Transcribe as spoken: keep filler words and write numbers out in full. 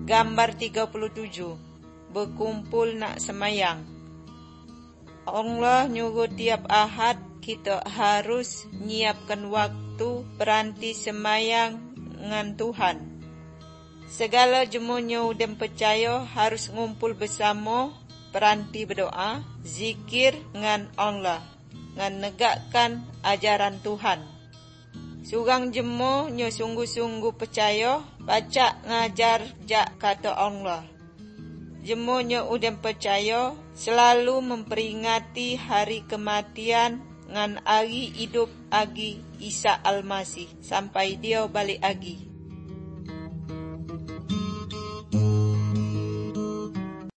Gambar tiga puluh tujuh. Berkumpul nak semayang. Allah nyuruh tiap Ahad kita harus nyiapkan waktu beranti semayang dengan Tuhan. Segala jemunya udah percaya harus ngumpul bersama, beranti berdoa, zikir dengan Allah, dengan negakkan ajaran Tuhan. Surang jemu nyo sungguh-sungguh percaya, baca ngajar jak kata Allah. Jemu nyo udah percaya, selalu memperingati hari kematian dengan hari hidup agi Isa Al-Masih sampai dia balik lagi.